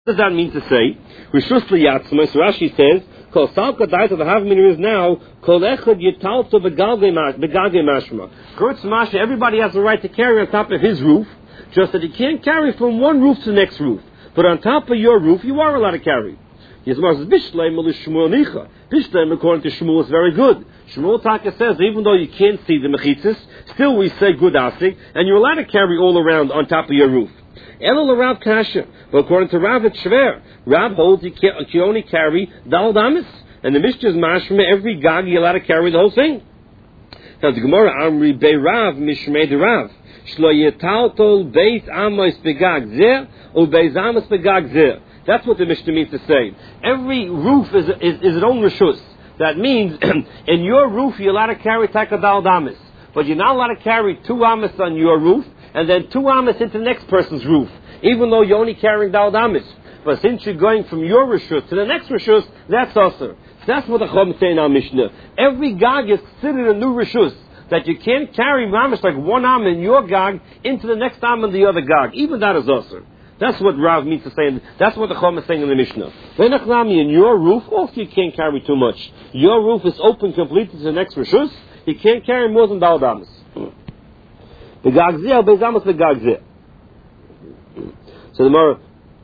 What does that mean to say? Rishus liyatzma. So Rashi says, "Kol salka daita the havminir is now kol echad yitalto begalgei mashma." Kurtz masha. Everybody has the right to carry on top of his roof, just that he can't carry from one roof to the next roof. But on top of your roof, you are allowed to carry. Yismar says, "Bishleim l'shmuel nicha." Bishleim, according to Shmuel, is very good. Shmuel Taka says, even though you can't see the mechitzas, still we say good asik, and you're allowed to carry all around on top of your roof. Elul Rav Kasha. But according to Rav, it's Shver. Rav holds you can only carry Dal Damis. And the Mishnah is mashma, every gag you're allowed to carry the whole thing. Now the Gemara, Amri Bei Rav, Mishmei de Rav. Shlo Yetaltol Beis Amos Begag Zeh, or Beis Amos Begag Zeh. That's what the Mishnah means to say. Every roof is its own rishus. That means, in your roof you're allowed to carry Taka Dal Damis. But you're not allowed to carry 2 amas on your roof, and then 2 amas into the next person's roof, even though you're only carrying Dal Damis. But since you're going from your rishus to the next rishus, that's also. That's what the Chum say in our Mishnah. Every gag is considered a new rishus, that you can't carry mamish like 1 am in your gag into the next am in the other gag. Even that is also. That's what Rav means to say. That's what the Chum is saying in the Mishnah. In your roof, also you can't carry too much. Your roof is open completely to the next rishus. You can't carry more than Dal Damis. The gagzeh, Beis the gagzeh. So the Gemara,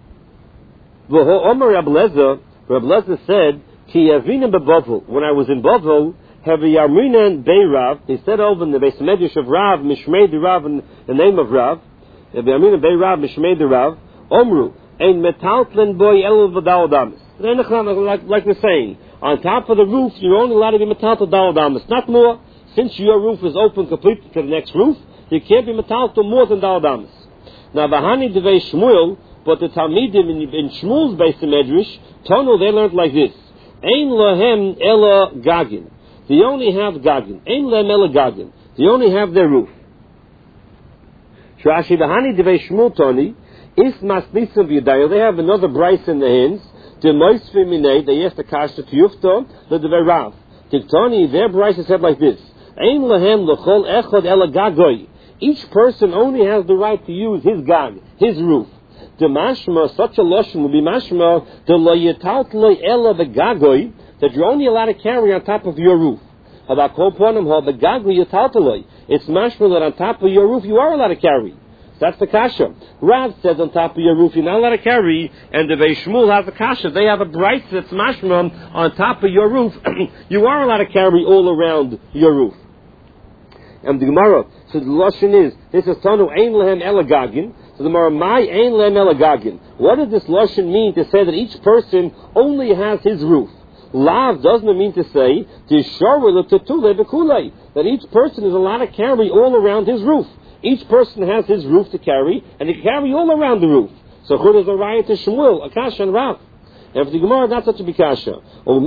Reb Lezer said, Ki yavina beBavel. When I was in Bavel, have Yarminan Bei Rav. He said over in the Beis Medrash of Rav, Mishmei de Rav, in the name of Rav. Have Yarminan Bei Rav, Mishmei de Rav. Omru, ein metaltlen boy elul v'dal damis. Like we're saying, on top of the roof, you're only allowed to be metalto dal damis, not more. Since your roof is open completely to the next roof, you can't be metalto more than dal damis. Now, Bahani Devei Shmuel, but the Talmidim in Shmuel's Beis Medrash, Tono, they learned like this. Ein lahem ela gagin. They only have gagin. Ein lahem ela gagin. They only have their roof. Shrashi Bahani Devei Shmuel Toni, is masnisim v'yadayel. They have another brice in the hands. The moisfi minei, they asked the kasha to yufto, the Devei Rav. Tiktoni, their brice is said like this. Ein lahem l'chol echad ela gagoy. Each person only has the right to use his gag, his roof. The mashma, such a loshon would be mashma, the lo yetalt lo ela begagoy, that you're only allowed to carry on top of your roof. About kol ponim ha begagoy yetalt lo. It's mashma that on top of your roof you are allowed to carry. That's the kasha. Rav says on top of your roof you're not allowed to carry, and the Beis Shmuel has a kasha. They have a bright that's mashma on top of your roof. You are allowed to carry all around your roof. And the Gemara, so the lashon is, this is Tanu Ein Lehem Elagagin. So the Gemara, my Ein Lehem Elagagin. What does this lashon mean to say that each person only has his roof? Lav doesn't mean to say that each person is allowed to carry all around his roof. Each person has his roof to carry, and he can carry all around the roof. So who does a riot to Shmuel, Akash and Rav? And for the Gemara, not such a bikasha.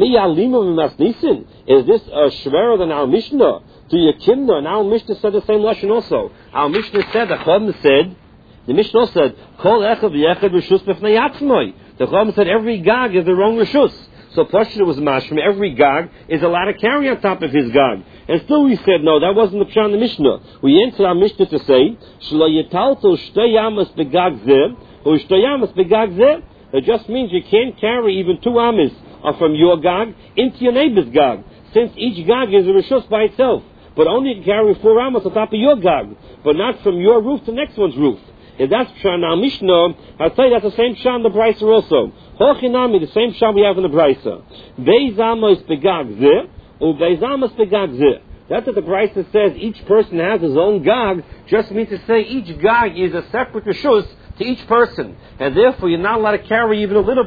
Is this shverer than our Mishnah? To Yekimna, and our Mishnah said the same lesson also. Our Mishnah said, the Chum said, the Mishnah said, Kol echad v'yechad rishus b'fnei atzmoi. The Chum said every gag is their own rishus. So Pashto was mashma, every gag is allowed to carry on top of his gag. And still we said, no, that wasn't the pshat in the Mishnah. We answered our Mishnah to say, Shlo yetalto shtei yamas begag zeh, or shtei yamas begag zeh. It just means you can't carry even 2 amas from your gag into your neighbor's gag, since each gag is a rishus by itself. But only you can carry 4 amas on top of your gag, but not from your roof to the next one's roof. If that's pshat in our Mishnah, I'll tell you that's the same pshat in the Brisa also. Hochinami, the same pshat we have in the Brisa. Beis amos begag zeh, or beis amos begag zeh. That's what the Brisa says. Each person has his own gag. Just means to say each gag is a separate rishus to each person, and therefore you're not allowed to carry even a little.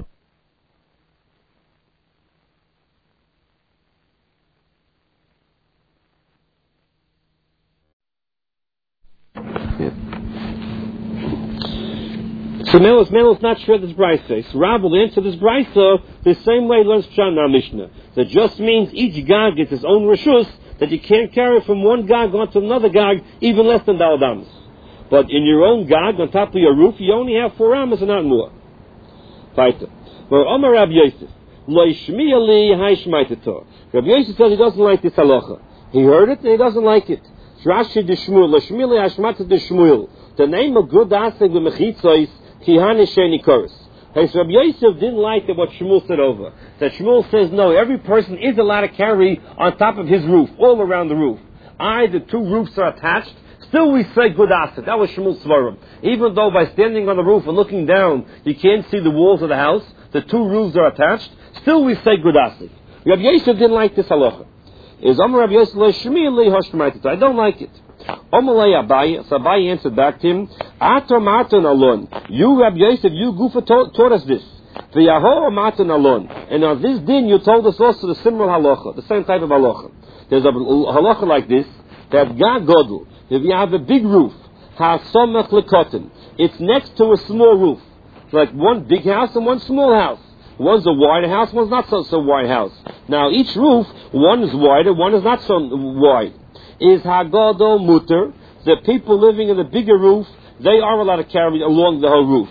So Melos not sure this brisa. So Rav will answer this brisa the same way he learns Pshat in our Mishnah. That just means each gag gets its own rishus, that you can't carry from one gag onto another gag, even less than Dal Damis. But in your own gag, on top of your roof, you only have 4 amas and not more. Fighter. Well, Omar Rabbi Yosef, Lo Yishmiya li Haishmaitato. Rabbi Yosef says he doesn't like this halacha. He heard it and he doesn't like it. Rashi de Shmuel, Lo Yishmiya li Haishmaitato de Shmuel. The name of good asig v'mechitzois, Kihane Sheni Koros. Hey, so Rabbi Yosef didn't like that what Shmuel said over. That Shmuel says, no, every person is allowed to carry on top of his roof, all around the roof. The two roofs are attached, still we say good asset. That was Shmuel's svarim. Even though by standing on the roof and looking down, you can't see the walls of the house, the two roofs are attached, still we say good asset. Rabbi Yosef didn't like this halacha. Is Amar Rabbi Yosef Shmi Li Hoshmaitit. I don't like it. Amalei Abaye, so Abaye answered back to him, Ato Matan Alon. You, Rabbi Yosef, you Gufa taught us this. V'Yahor Matan Alon. And on this din, you told us also the similar halacha, the same type of halacha. There's a halacha like this, that Gag Godel, if you have a big roof, Ha'asomach Lekotin, it's next to a small roof. It's like one big house and one small house. One's a wide house, one's not so wide house. Now each roof, one is wider, one is not so wide. Is Hagadol Mutter, the people living in the bigger roof, they are allowed to carry along the whole roof.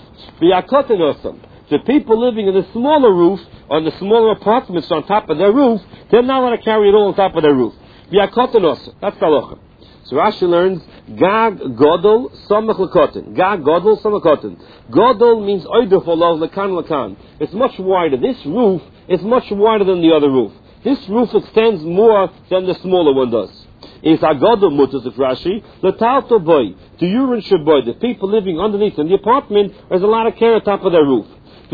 The people living in the smaller roof, on the smaller apartments on top of their roof, they're not allowed to carry it all on top of their roof. That's the halacha. So Rashi learns, Gag Godol Samach Lekotin. Gag Godol Samach Lekotin. Godol means Oider for love, Lekan Lekan. It's much wider. This roof is much wider than the other roof. This roof extends more than the smaller one does. Is Agodol Mutas of Rashi, Letalto Boy, to urine Shaboy, the people living underneath in the apartment, there's a lot of care on top of their roof.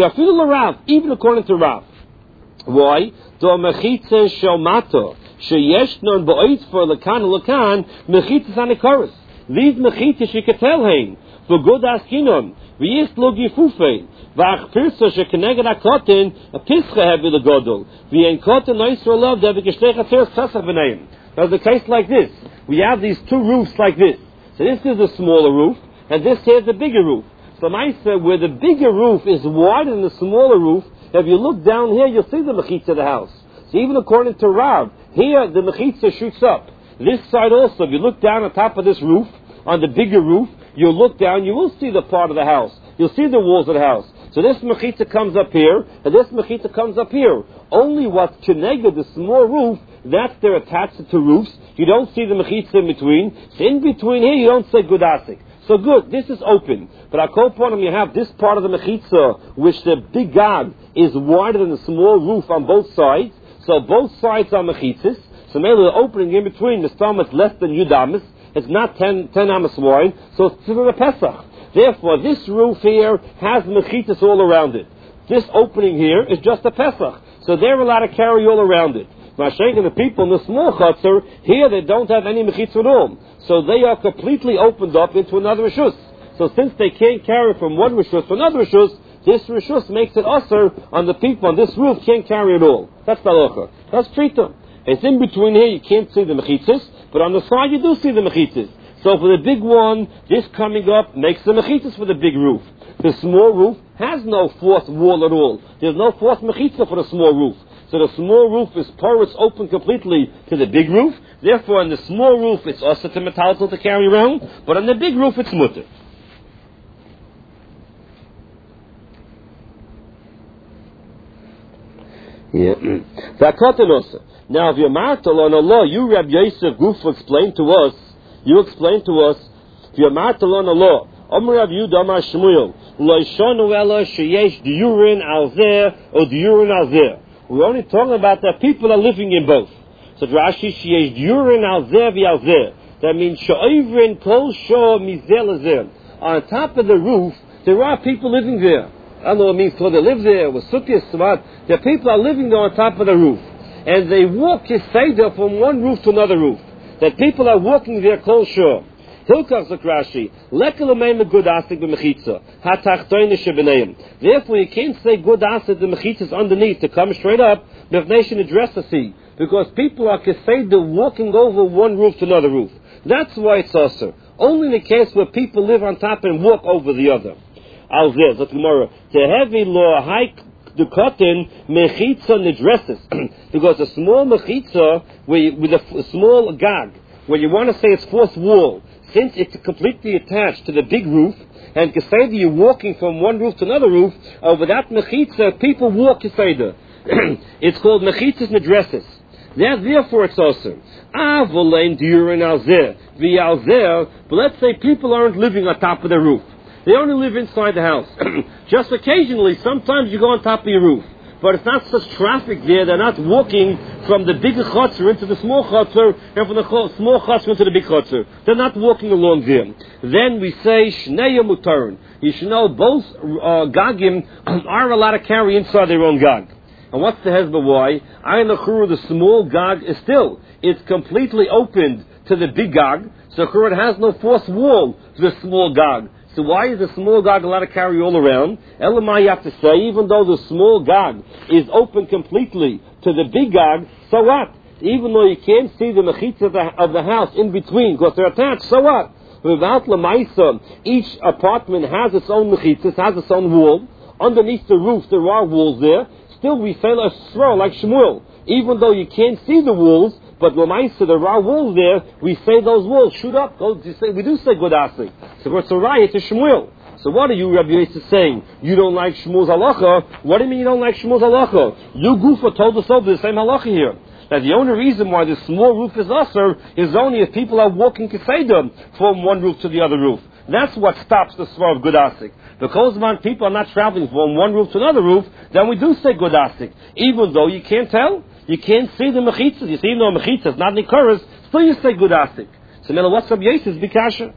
Even according to Rav. Why? Do Mechitze Shomato. Sheyeshnon ba'oitz for lekan mechitzas anikoros. These mechitzas you can tell him for good askinon. V'yis lo gifufein v'ach pirsa shekeneged hakotin a pischa hevi legodol v'yen kotin noisro love that v'geshtei chatzeres tzasach b'neim. Now the case like this, we have these two roofs like this. So this is the smaller roof, and this here is the bigger roof. So Maisa, where the bigger roof is wider than the smaller roof, if you look down here, you'll see the mechitzah of the house. So even according to Rav, here the mechitzah shoots up. This side also, if you look down on top of this roof, on the bigger roof, you'll look down, you will see the part of the house. You'll see the walls of the house. So this mechitzah comes up here, and this mechitzah comes up here. Only what's keneged, the small roof, that's they're attached to roofs. You don't see the mechitzah in between. So in between here, you don't say gudasik. So good, this is open. But at Kolponim, you have this part of the mechitzah, which the big gag is wider than the small roof on both sides. So both sides are mechitzas. So maybe the opening in between, the stom is less than Yudamis. It's not 10 amas wide. So it's to the Pesach. Therefore, this roof here has mechitzas all around it. This opening here is just a Pesach. So they're allowed to carry all around it. Mashayk and the people in the small chutzner, here they don't have any mechitzah at all. So they are completely opened up into another rishus. So since they can't carry from one rishus to another rishus, this rishus makes it usher on the people on this roof can't carry it all. That's the halacha. That's trita. It's in between here, you can't see the mechitzas, but on the side you do see the mechitzas. So for the big one, this coming up makes the mechitzas for the big roof. The small roof has no fourth wall at all. There's no fourth mechitzah for the small roof. So the small roof is porous, open completely to the big roof. Therefore, on the small roof, it's also to metaltal to carry around, but on the big roof, it's mutter. Yeah. Now, if you're martel on Allah, you, Rabbi Yosef Guf, explain to us. If you're martel on Allah, Amr Rav Yehuda Amar Shmuel, Loishonu Ela Sheyesh Diurin Al Zeh or Diurin Al Zeh. We're only talking about that people are living in both. So Rashi Sheyesh Diurin Al Zeh Al Zeh. That means She'ivrin Kol Shor Mizel Zeh. On top of the roof, there are people living there. I don't know what it means, so they live there, with sukkahs, the people are living there on top of the roof. And they walk Seder from one roof to another roof. That people are walking there Kol Shor. Hilkach Zakrashi, Lekelamem good asik b'mechitza, hatachtoine shebeneim. Therefore, you can't say good asik the mechitzas underneath to come straight up, b'vnei address the sea, because people are keseder walking over one roof to another roof. That's why it's also only in the case where people live on top and walk over the other. Al zeh, that's Gemara. Tehevi lo haik the cotton mechitza nidresses, because a small mechitza with a small gag, where you want to say it's fourth wall. Since it's completely attached to the big roof, and Keseda, you're walking from one roof to another roof, over that mechitza, people walk Keseda. It's called mechitzas nedresses. Therefore, it's also. But let's say people aren't living on top of the roof. They only live inside the house. Just occasionally, sometimes you go on top of your roof. But it's not such traffic there. They're not walking from the big chutzner into the small chutzner and from the small chutzner into the big chutzner. They're not walking along there. Then we say, Shnei Mutarin. You should know both Gagim are allowed to carry inside their own Gag. And what's the hezbollah? Why? The small Gag is still. It's completely opened to the big Gag. So it has no forced wall to the small Gag. So why is the small Gag allowed to carry all around? Elamai, you have to say, even though the small Gag is open completely to the big Gag, so what? Even though you can't see the mechitza of the house in between, because they're attached, so what? Without Lamaisa, each apartment has its own mechitzas, has its own wall. Underneath the roof, there are walls there. Still, we fail a throw like Shmuel. Even though you can't see the walls, but Lamaisa, there are walls there, we say those walls, shoot up. We do say good asik. So it's a riot to Shmuel. So what are you, Rabbi Yosef, saying? You don't like Shmuel's halacha? What do you mean you don't like Shmuel's halacha? You Gufa told us over the same halacha here. That the only reason why the small roof is usher is only if people are walking keseder from one roof to the other roof. That's what stops the swar of good asik. Because when people are not traveling from one roof to another roof, then we do say good asik. Even though you can't tell, you can't see the mechitzas. You see no mechitzas, not nikoras, still you say good asik. So now what's Rabbi Yosef's bikasha?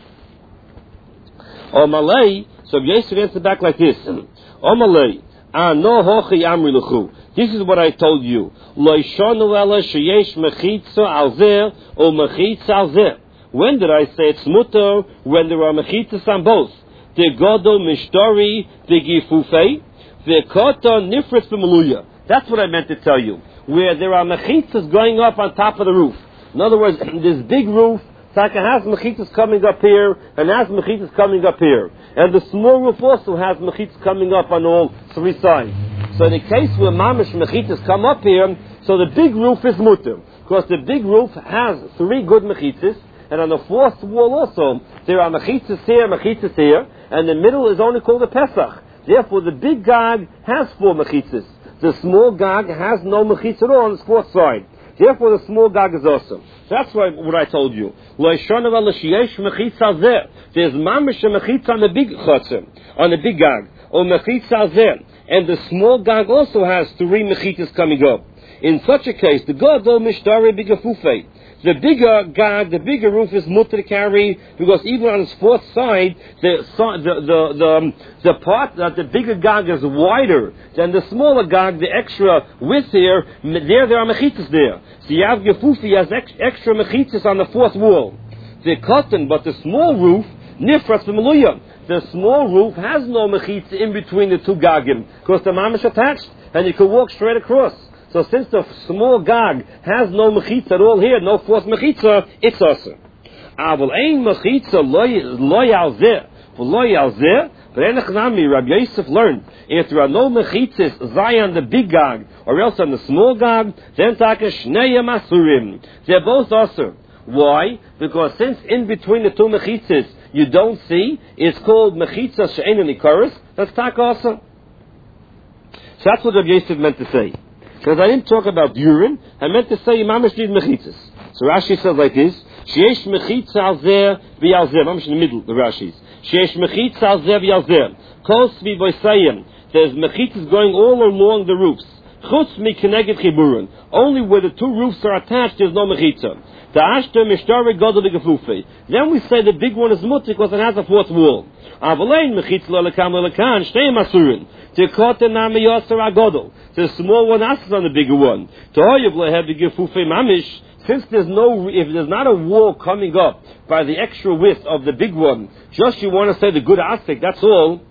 O Malay, so Rabbi Yosef answered back like this. O Malay, no hochi amri lechu. This is what I told you. Lo ishonu ela sheyesh mechitza al zeh o mechitza al zeh. When did I say it's mutter? When there are mechitzas on both. The godol mishtori, the gifufei, the kota nifritz b'meluya. That's what I meant to tell you. Where there are mechitzas going up on top of the roof. In other words, this big roof, Taka has mechitzas coming up here, and has mechitzas coming up here. And the small roof also has mechitzas coming up on all three sides. So in the case where mamish mechitzas come up here, so the big roof is mutter. Because the big roof has three good mechitzas, and on the fourth wall also, there are mechitzas here, and the middle is only called a Pesach. Therefore, the big Gag has four mechitzas. The small Gag has no mechitza at all on its fourth side. Therefore, the small Gag is awesome. So that's what I told you. There's mamish mechitza on the big chotzer, on the big Gag, or mechitza alzeh. And the small Gag also has three mechitzas coming up. In such a case, the godol mishtari b'gefufei. The bigger Gag, the bigger roof is mutter to carry, because even on its fourth side, the part that the bigger Gag is wider than the smaller Gag, the extra width here, there are mechitzas there. So you have Gefufi has extra mechitzas on the fourth wall. The cotton, but the small roof, nifratz b'meluya. The small roof has no mechitza in between the two Gagim, because the mamish attached, and you can walk straight across. So since the small Gag has no mechitza at all here, no fourth mechitza, it's also. Aval ein mechitza lo yalzeh, but enechnami, Rabbi Yosef learned, if there are no mechitzas zay on the big Gag, or else on the small Gag, then taka shnei masurim. They're both also. Why? Because since in between the two mechitzas you don't see, it's called mechitza she'ein nikoros, that's taka also. So that's what Rabbi Yosef meant to say. Because I didn't talk about urine, I meant to say mamish need mechitzas. So Rashi says like this: Sheyesh mechitza al zeh v'yal mamish in the middle. The Rashi's sheyesh mechitza al zeh v'yal zeh. Kol svi boisayim. There's mechitzas going all along the roofs. Chutz mi keneged chiburin. Only where the two roofs are attached, there's no mechitza. The ashter mishtari godol b'gefufi. Then we say the big one is mutter because it has a fourth wall. Avalein mechitza lelekam lelekan shtei masurin. The small one asks on the bigger one. Since if there's not a wall coming up by the extra width of the big one, just you want to say the good asik, that's all.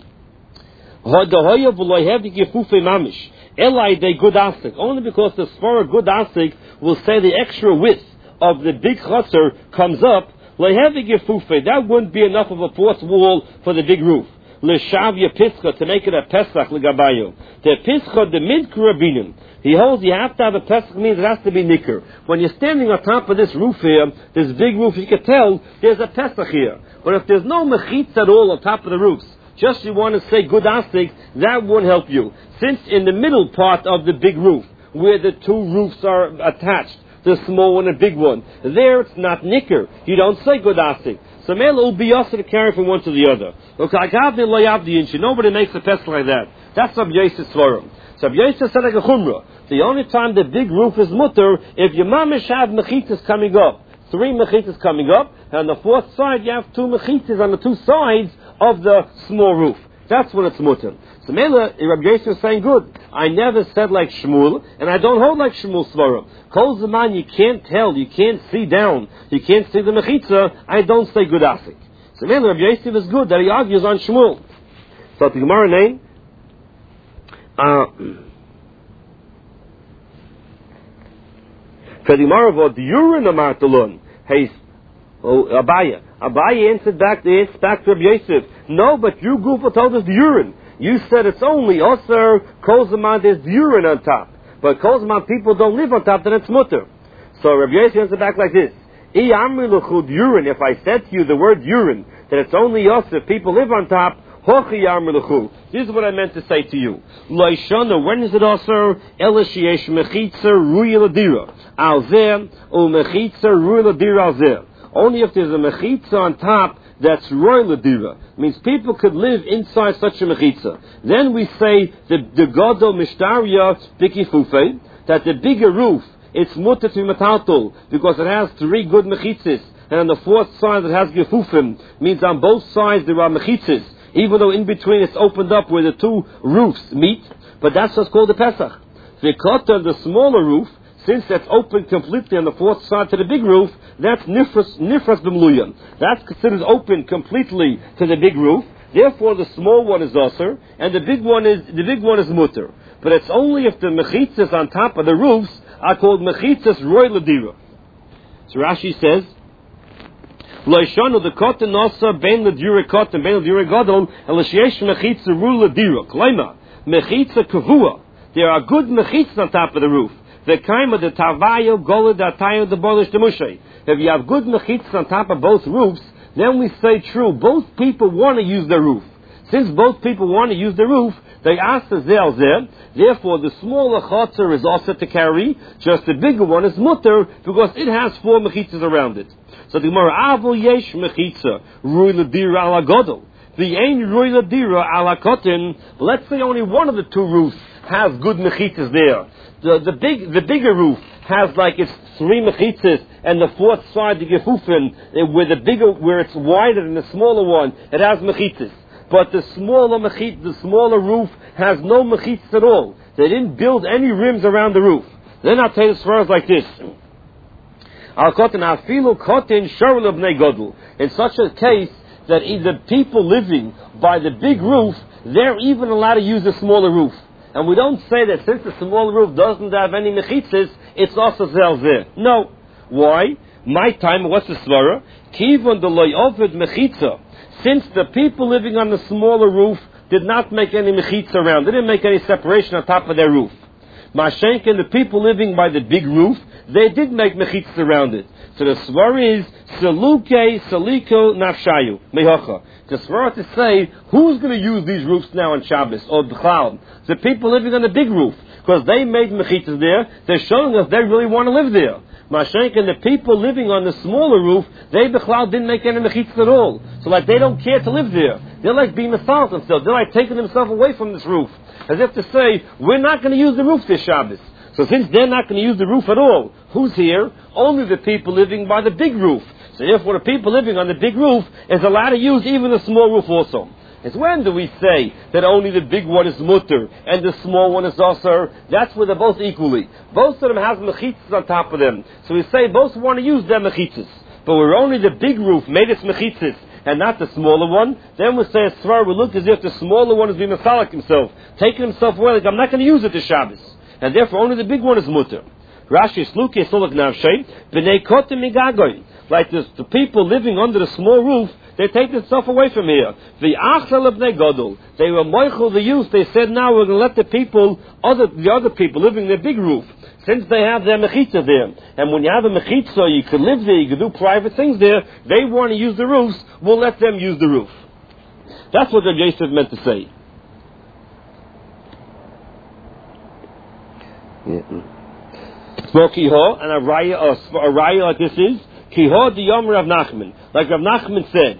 Only because the svara good asik will say the extra width of the big chutzner comes up, that wouldn't be enough of a fourth wall for the big roof. L'shavya pischa, to make it a pesach l'gabayo. The pischa the midkur rabinim. He holds you have to have a pesach, means it has to be nikkur. When you're standing on top of this roof here, this big roof, you can tell there's a pesach here. But if there's no mechitz at all on top of the roofs, just you want to say good asik, that won't help you. Since in the middle part of the big roof, where the two roofs are attached, the small one and big one. There it's not nicker. You don't say godasik. So Mela will be also to carry from one to the other. Nobody makes a pesach like that. That's Rabbi Yosef's Svarim. So Rabbi Yosef said like a chumrah. The only time the big roof is mutter, if your mamish have mechitas coming up. 3 mechitas coming up, and on the 4th side you have 2 mechitas on the 2 sides of the small roof. That's when it's mutter. So Mela, Rabbi Yosef is saying, good. I never said like Shmuel, and I don't hold like Shmuel Svarim. Kol Zaman, you can't tell, you can't see down, you can't see the mechitza, I don't say good asik. So Mela, Rabbi Yosef is good that he argues on Shmuel. So the Gemara name, for the Gemara of the urine of Martalun, hey, Abaya answered back to Rabbi Yosef. No, but you Gufa told us the urine. You said it's only Osir, Kolzaman, there's the urine on top. But Kolzaman people don't live on top, then it's mutter. So Rabbi Yosef answered back like this. Urine, if I said to you the word urine, that it's only Osir, people live on top, this is what I meant to say to you. When is it Osir? Elishiesh mechitza ruya ladira. Alzeh, o mechitza ruya ladira alzeh. Only if there's a mechitza on top that's roy ladira. Means people could live inside such a mechitza. Then we say the godol mishtaria bikifufe, that the bigger roof, it's mutter to metaltol, because it has 3 good mechitzas, and on the 4th side it has gefufim, means on both sides there are mechitzas, even though in between it's opened up where the 2 roofs meet, but that's what's called the Pesach. The kota, the smaller roof, since that's open completely on the 4th side to the big roof, that's nifras b'mluyan. That's considered open completely to the big roof. Therefore, the small one is osir, and the big one is mutter. But it's only if the mechitzas on top of the roofs are called mechitzas roy ladira. So Rashi says, Loishanu the cotton nosa ben ladira cotton ben ladira gadol elishyesh mechitza ru ladira. Klaima mechitza kavua. There are good mechitzas on top of the roof. The kaima the tavayo golad atayo the bolish demushay. If you have good mechitzas on top of both roofs, then we say true. Both people want to use the roof. Since both people want to use the roof, they ask the zelzeh. Therefore, the smaller chotzer is also to carry. Just the bigger one is mutter because it has 4 mechitzas around it. So the Gemara avol yesh mechitza rui ladira ala godol. The ain rui ladira ala kotin. Let's say only one of the 2 roofs has good mechitzas there. The bigger roof has like its 3 mechitzas, and the 4th side the gefufin, where it's wider than the smaller one, it has mechitzas. But the smaller roof has no mechitzas at all. They didn't build any rims around the roof. Then I'll tell you as far as like this. In such a case that either people living by the big roof, they're even allowed to use the smaller roof. And we don't say that since the smaller roof doesn't have any mechitzas, it's also zelzeh. No. Why? My time, what's the svara? Kivon de loy oved mechitza. Since the people living on the smaller roof did not make any mechitza around, they didn't make any separation on top of their roof. Mashenk and the people living by the big roof, they did make mechitza around it. So the svara is seluke saliko nafshayu mehocha. The svara to say who's going to use these roofs now on Shabbos or B'chal? The people living on the big roof, because they made mechitzas there. They're showing us they really want to live there. Mashenk and the people living on the smaller roof, they B'chal didn't make any mechitzas at all. So like they don't care to live there. They're like being masal themselves. They're like taking themselves away from this roof, as if to say we're not going to use the roof this Shabbos. So since they're not going to use the roof at all, who's here? Only the people living by the big roof. So therefore the people living on the big roof is allowed to use even the small roof also. It's when do we say that only the big one is mutter and the small one is osir? That's where they're both equally. Both of them have mechitzas on top of them. So we say both want to use their mechitzas. But where only the big roof made its mechitzas and not the smaller one, then we say as far we look as if the smaller one is being masalik himself, taking himself away like I'm not going to use it this Shabbos. And therefore only the big one is mutter. Rashi sluke solak navshay b'nei kotem migagoy. Like the people living under the small roof, they take the stuff away from here. The achal of godol. They were moichel the youth. They said now we're going to let the other people living in the big roof, since they have their mechitza there. And when you have a mechitza, you can live there, you can do private things there. They want to use the roofs. We'll let them use the roof. That's what the Yosef meant to say. Yeah. Kiho, and a raya like this is, Kiho the Yom Rav Nachman. Like Rav Nachman said,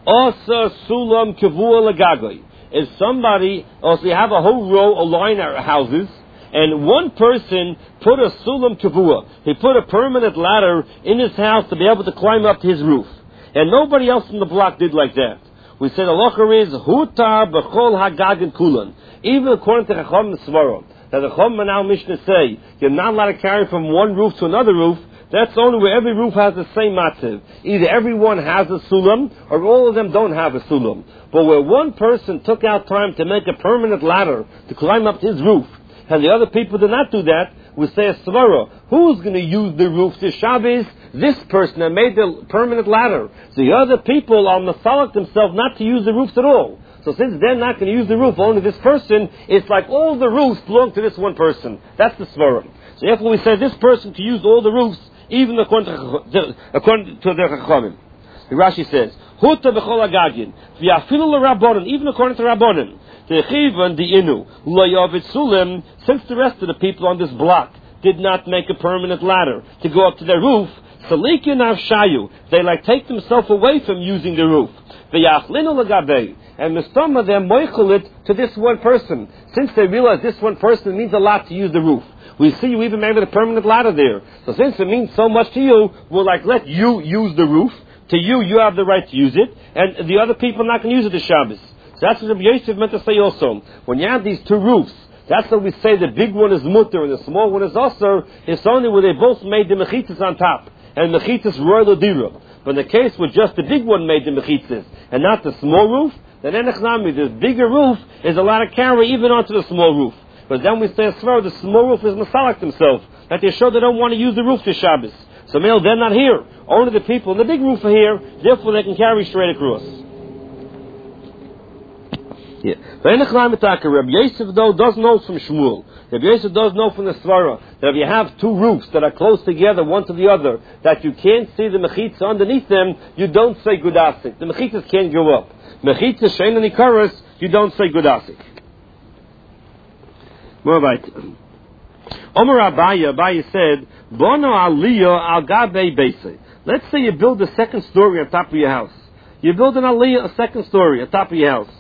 Asa Sulam Kavua Lagagoy. If somebody, also you have a whole row, a line of houses, and one person put a Sulam Kavua, he put a permanent ladder in his house to be able to climb up to his roof. And nobody else in the block did like that. We said the locher is, Hutar B'chol Hagag and Kulan. Even according to Chacham and Svara, that the Chacham and our Mishnah say, you're not allowed to carry from one roof to another roof. That's only where every roof has the same matziv. Either everyone has a sulam, or all of them don't have a sulam. But where one person took out time to make a permanent ladder to climb up his roof, and the other people did not do that, we say a svara. Who's going to use the roof to Shabbos? This person that made the permanent ladder. The other people are methalic themselves not to use the roofs at all. So since they're not going to use the roof, only this person, it's like all the roofs belong to this one person. That's the svara. So therefore we say this person can use all the roofs, even according to the Chachamim. The Rashi says, Huta b'chol agagin, v'yafilu l'Rabbanan, even according to Rabbanan, the Chivan, the Inu, lo yavid sulim, since the rest of the people on this block did not make a permanent ladder to go up to their roof, salikin avshayu, they like take themselves away from using the roof. V'yachlinu l'gabei, and mistama them moichel it to this one person, since they realize this one person means a lot to use the roof. We see you even made a permanent ladder there. So since it means so much to you, we'll like let you use the roof. To you, you have the right to use it, and the other people are not going to use it to Shabbos. So that's what Rabbi Yosef meant to say also. When you have these two roofs, that's what we say the big one is mutter and the small one is osur. It's only where they both made the mechitzas on top, and mechitzas royal dira. But in the case where just the big one made the mechitzas and not the small roof, then enechnami, the bigger roof is allowed to carry even onto the small roof. But then we say as far as the small roof is masalak themselves, that they show they don't want to use the roof to Shabbos. So male, they're not here. Only the people in the big roof are here, therefore they can carry straight across. Yeah. Rabbi Yosef though does know from Shmuel. Rabbi Yosef does know from the Svara that if you have two roofs that are close together, one to the other, that you can't see the mechitza underneath them, you don't say gudasik. The mechitzas can't go up. Mechitzas shein and ikaras, you don't say gudasik. More right. Omer Abaye said, Bono aliyah al gabe beise. Let's say you build a second story on top of your house. You build an aliyah, a second story on top of your house.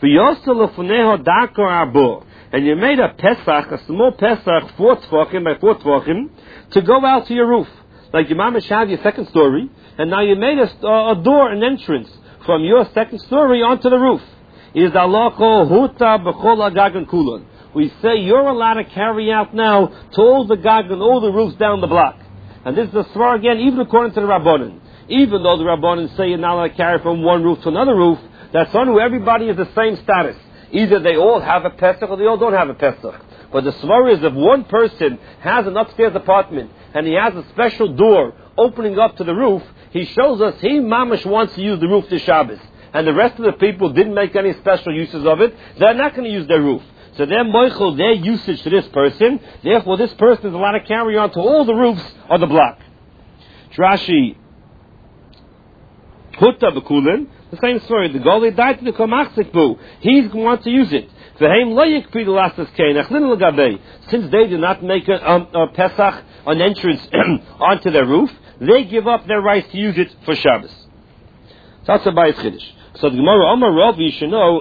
And you made a pesach, a small pesach, 4 tefachim by 4 tefachim, to go out to your roof. Like your mama have your second story, and now you made a door, an entrance, from your second story onto the roof. Is Allah called huta b'chol agagan kulan. We say you're allowed to carry out now to all the gag and all the roofs down the block. And this is the svar again, even according to the Rabbanan. Even though the Rabbanan say you're not allowed to carry from one roof to another roof, that's on where everybody is the same status. Either they all have a Pesach or they all don't have a Pesach. But the svar is if one person has an upstairs apartment and he has a special door opening up to the roof, he shows us he mamash wants to use the roof to Shabbos. And the rest of the people didn't make any special uses of it, they're not going to use their roof. So they're moichel their usage to this person. Therefore, this person is allowed to carry on to all the roofs of the block. Rashi, Hutta b'kulin, the same story. The Goli died to the Kamachzik bu. He's going to want to use it. Since they do not make a Pesach, an entrance onto their roof, they give up their rights to use it for Shabbos. That's a Bayis Chiddush. So the Gemara Omar Rav, you should know.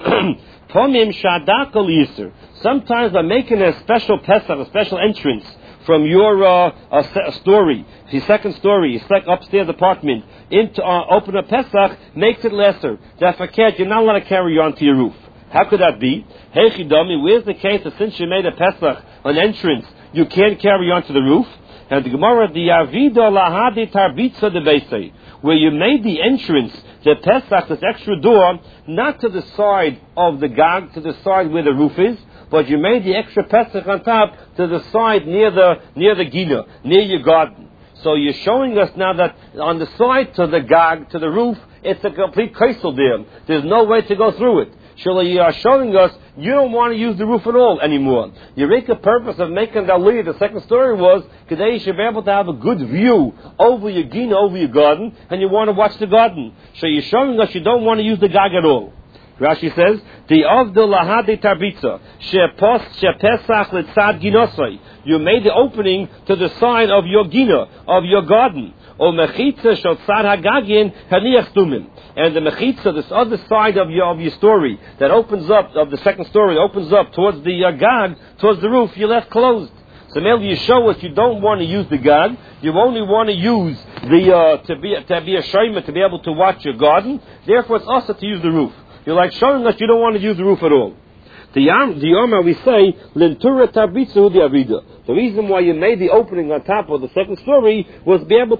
Sometimes by making a special Pesach, a special entrance from your story, your second story, your upstairs apartment, into open a Pesach, makes it lesser. Therefore, you're not allowed to carry on to your roof. How could that be? Hey Chidami, where's the case that since you made a Pesach, an entrance, you can't carry on to the roof? And the Gemara, the Avida Lahadi Tarbitza de Beisei, where you made the entrance, the Pesach, this extra door, not to the side of the Gag, to the side where the roof is, but you made the extra Pesach on top to the side near the Gina, near your garden. So you're showing us now that on the side to the Gag, to the roof, it's a complete kaisel there. There's no way to go through it. Surely you are showing us you don't want to use the roof at all anymore. Your purpose of making the aliyah, the second story was, today you should be able to have a good view over your gina, over your garden, and you want to watch the garden. So you're showing us you don't want to use the gag at all. Rashi says, the Avdul Lahadi Tarbitza, Shepesach Litzad Ginosai. You made the opening to the side of your gina, of your garden. Or mechitza shel tzad hagagin haniach tumim. And the mechitza, this other side of your story, that opens up, of the second story, opens up towards the gag, towards the roof, you left closed. So maybe you show us you don't want to use the gag, you only want to use the, to be a shayma, to be able to watch your garden, therefore it's also to use the roof. You're like showing us you don't want to use the roof at all. The Yoma, we say, Lintura Tabitzu the Avida. The reason why you made the opening on top of the second story was to be able